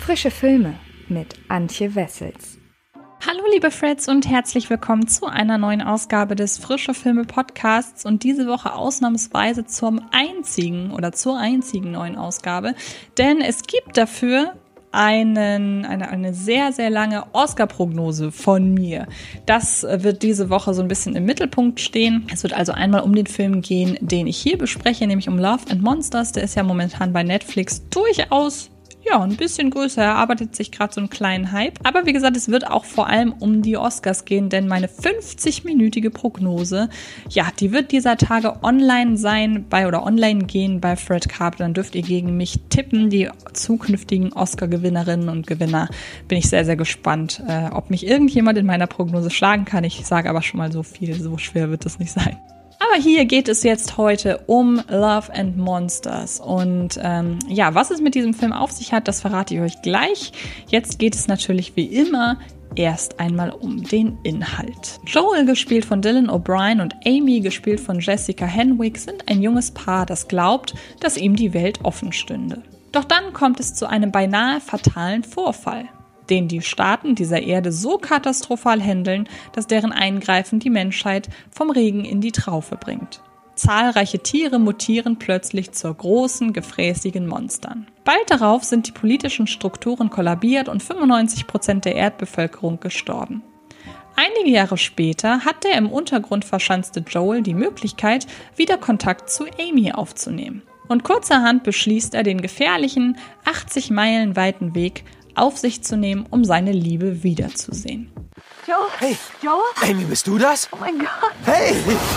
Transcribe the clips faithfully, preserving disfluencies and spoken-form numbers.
Frische Filme mit Antje Wessels. Hallo liebe Freds und herzlich willkommen zu einer neuen Ausgabe des Frische Filme Podcasts und diese Woche ausnahmsweise zum einzigen oder zur einzigen neuen Ausgabe, denn es gibt dafür einen, eine, eine sehr, sehr lange Oscar-Prognose von mir. Das wird diese Woche so ein bisschen im Mittelpunkt stehen. Es wird also einmal um den Film gehen, den ich hier bespreche, nämlich um Love and Monsters. Der ist ja momentan bei Netflix durchaus ja, ein bisschen größer, er arbeitet sich gerade so einen kleinen Hype. Aber wie gesagt, es wird auch vor allem um die Oscars gehen, denn meine fünfzig-minütige Prognose, ja, die wird dieser Tage online sein bei oder online gehen bei Fred Carpet. Dann dürft ihr gegen mich tippen, die zukünftigen Oscar-Gewinnerinnen und Gewinner. Bin ich sehr, sehr gespannt, äh, ob mich irgendjemand in meiner Prognose schlagen kann. Ich sage aber schon mal so viel, so schwer wird es nicht sein. Aber hier geht es jetzt heute um Love and Monsters und ähm, ja, was es mit diesem Film auf sich hat, das verrate ich euch gleich. Jetzt geht es natürlich wie immer erst einmal um den Inhalt. Joel, gespielt von Dylan O'Brien, und Amy, gespielt von Jessica Henwick, sind ein junges Paar, das glaubt, dass ihm die Welt offen stünde. Doch dann kommt es zu einem beinahe fatalen Vorfall, den die Staaten dieser Erde so katastrophal handeln, dass deren Eingreifen die Menschheit vom Regen in die Traufe bringt. Zahlreiche Tiere mutieren plötzlich zu großen, gefräßigen Monstern. Bald darauf sind die politischen Strukturen kollabiert und fünfundneunzig Prozent der Erdbevölkerung gestorben. Einige Jahre später hat der im Untergrund verschanzte Joel die Möglichkeit, wieder Kontakt zu Amy aufzunehmen. Und kurzerhand beschließt er, den gefährlichen, achtzig Meilen weiten Weg auf sich zu nehmen, um seine Liebe wiederzusehen. Joel? Hey! Joel? Amy, bist du das? Oh mein Gott! Hey!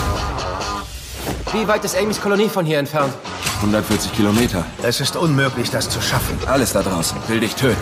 Wie weit ist Amys Kolonie von hier entfernt? hundertvierzig Kilometer. Es ist unmöglich, das zu schaffen. Alles da draußen will dich töten.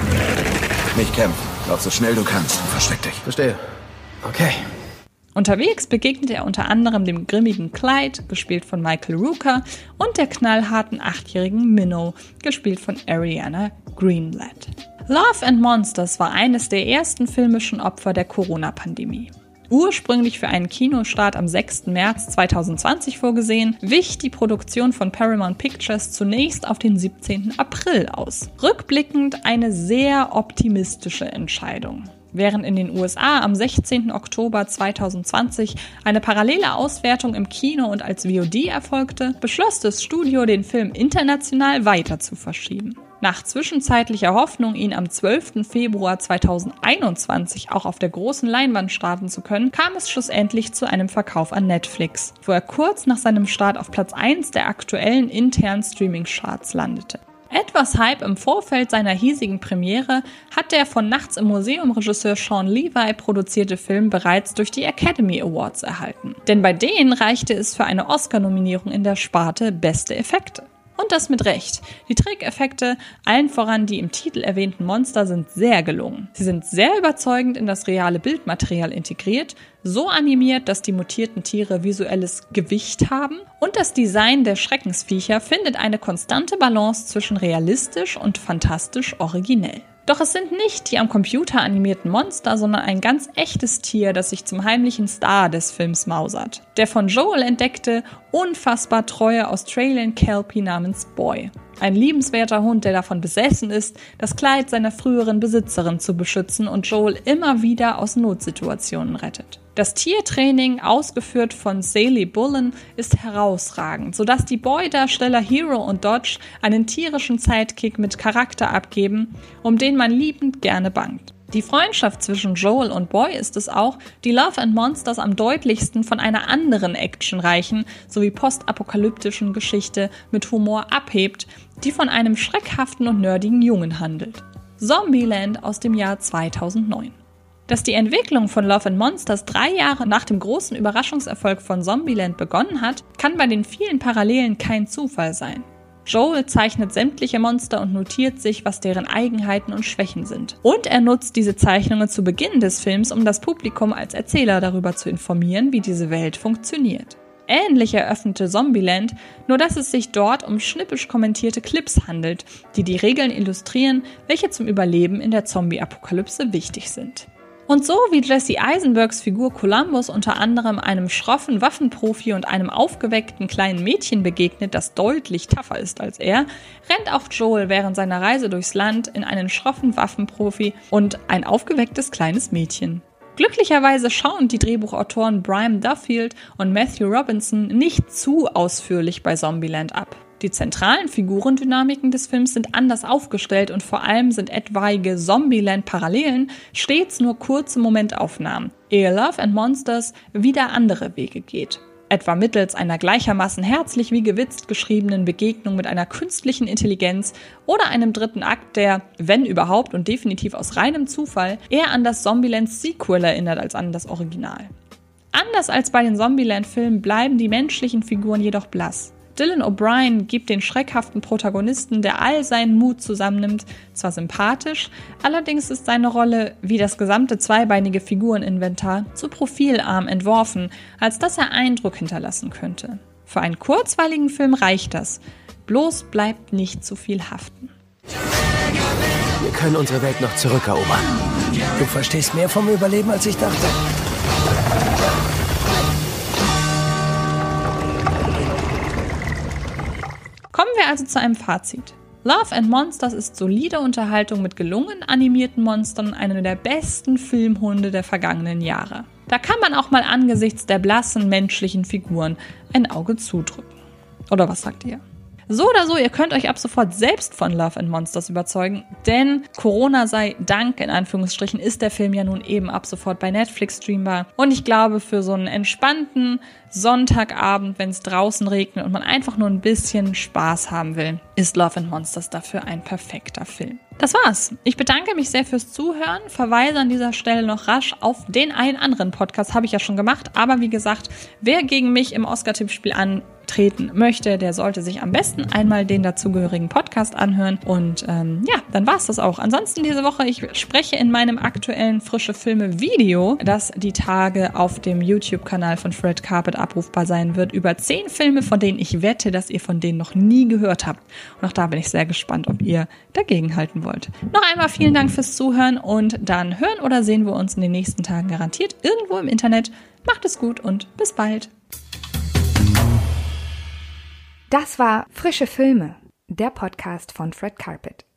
Nicht kämpfen. Lauf so schnell du kannst und versteck dich. Verstehe. Okay. Unterwegs begegnet er unter anderem dem grimmigen Clyde, gespielt von Michael Rooker, und der knallharten achtjährigen Minnow, gespielt von Ariana Greenblatt. Love and Monsters war eines der ersten filmischen Opfer der Corona-Pandemie. Ursprünglich für einen Kinostart am sechsten März zweitausendzwanzig vorgesehen, wich die Produktion von Paramount Pictures zunächst auf den siebzehnten April aus. Rückblickend eine sehr optimistische Entscheidung. Während in den U S A am sechzehnten Oktober zweitausendzwanzig eine parallele Auswertung im Kino und als V O D erfolgte, beschloss das Studio, den Film international weiter zu verschieben. Nach zwischenzeitlicher Hoffnung, ihn am zwölften Februar zweitausendeinundzwanzig auch auf der großen Leinwand starten zu können, kam es schlussendlich zu einem Verkauf an Netflix, wo er kurz nach seinem Start auf Platz eins der aktuellen internen Streaming-Charts landete. Etwas Hype im Vorfeld seiner hiesigen Premiere hat der von Nachts im Museum Regisseur Sean Levi produzierte Film bereits durch die Academy Awards erhalten. Denn bei denen reichte es für eine Oscar-Nominierung in der Sparte Beste Effekte. Und das mit Recht. Die Trickeffekte, allen voran die im Titel erwähnten Monster, sind sehr gelungen. Sie sind sehr überzeugend in das reale Bildmaterial integriert, so animiert, dass die mutierten Tiere visuelles Gewicht haben, und das Design der Schreckensviecher findet eine konstante Balance zwischen realistisch und fantastisch originell. Doch es sind nicht die am Computer animierten Monster, sondern ein ganz echtes Tier, das sich zum heimlichen Star des Films mausert. Der von Joel entdeckte, unfassbar treue Australian Kelpie namens Boy. Ein liebenswerter Hund, der davon besessen ist, das Kleid seiner früheren Besitzerin zu beschützen und Joel immer wieder aus Notsituationen rettet. Das Tiertraining, ausgeführt von Sally Bullen, ist herausragend, sodass die Boy-Darsteller Hero und Dodge einen tierischen Sidekick mit Charakter abgeben, um den man liebend gerne bangt. Die Freundschaft zwischen Joel und Boy ist es auch, die Love and Monsters am deutlichsten von einer anderen actionreichen sowie postapokalyptischen Geschichte mit Humor abhebt, die von einem schreckhaften und nerdigen Jungen handelt. Zombieland aus dem Jahr zweitausendneun. Dass die Entwicklung von Love and Monsters drei Jahre nach dem großen Überraschungserfolg von Zombieland begonnen hat, kann bei den vielen Parallelen kein Zufall sein. Joel zeichnet sämtliche Monster und notiert sich, was deren Eigenheiten und Schwächen sind. Und er nutzt diese Zeichnungen zu Beginn des Films, um das Publikum als Erzähler darüber zu informieren, wie diese Welt funktioniert. Ähnlich eröffnete Zombieland, nur dass es sich dort um schnippisch kommentierte Clips handelt, die die Regeln illustrieren, welche zum Überleben in der Zombie-Apokalypse wichtig sind. Und so wie Jesse Eisenbergs Figur Columbus unter anderem einem schroffen Waffenprofi und einem aufgeweckten kleinen Mädchen begegnet, das deutlich tougher ist als er, rennt auch Joel während seiner Reise durchs Land in einen schroffen Waffenprofi und ein aufgewecktes kleines Mädchen. Glücklicherweise schauen die Drehbuchautoren Brian Duffield und Matthew Robinson nicht zu ausführlich bei Zombieland ab. Die zentralen Figurendynamiken des Films sind anders aufgestellt und vor allem sind etwaige Zombieland-Parallelen stets nur kurze Momentaufnahmen, ehe Love and Monsters wieder andere Wege geht. Etwa mittels einer gleichermaßen herzlich wie gewitzt geschriebenen Begegnung mit einer künstlichen Intelligenz oder einem dritten Akt, der, wenn überhaupt und definitiv aus reinem Zufall, eher an das Zombieland-Sequel erinnert als an das Original. Anders als bei den Zombieland-Filmen bleiben die menschlichen Figuren jedoch blass. Dylan O'Brien gibt den schreckhaften Protagonisten, der all seinen Mut zusammennimmt, zwar sympathisch, allerdings ist seine Rolle, wie das gesamte zweibeinige Figureninventar, zu profilarm entworfen, als dass er Eindruck hinterlassen könnte. Für einen kurzweiligen Film reicht das, bloß bleibt nicht zu viel haften. Wir können unsere Welt noch zurückerobern. Du verstehst mehr vom Überleben, als ich dachte. Kommen wir also zu einem Fazit. Love and Monsters ist solide Unterhaltung mit gelungen animierten Monstern, eine der besten Filmhunde der vergangenen Jahre. Da kann man auch mal angesichts der blassen menschlichen Figuren ein Auge zudrücken. Oder was sagt ihr? So oder so, ihr könnt euch ab sofort selbst von Love and Monsters überzeugen, denn Corona sei Dank, in Anführungsstrichen, ist der Film ja nun eben ab sofort bei Netflix streambar. Und ich glaube, für so einen entspannten Sonntagabend, wenn es draußen regnet und man einfach nur ein bisschen Spaß haben will, ist Love and Monsters dafür ein perfekter Film. Das war's. Ich bedanke mich sehr fürs Zuhören, verweise an dieser Stelle noch rasch auf den einen anderen Podcast, habe ich ja schon gemacht, aber wie gesagt, wer gegen mich im Oscar-Tippspiel antreten möchte, der sollte sich am besten einmal den dazugehörigen Podcast anhören und ähm, ja, dann war's das auch. Ansonsten diese Woche, ich spreche in meinem aktuellen Frische Filme Video, das die Tage auf dem YouTube-Kanal von Fred Carpet abrufbar sein wird, über zehn Filme, von denen ich wette, dass ihr von denen noch nie gehört habt. Und auch da bin ich sehr gespannt, ob ihr dagegenhalten wollt. Noch einmal vielen Dank fürs Zuhören und dann hören oder sehen wir uns in den nächsten Tagen garantiert irgendwo im Internet. Macht es gut und bis bald. Das war Frische Filme, der Podcast von Fred Carpet.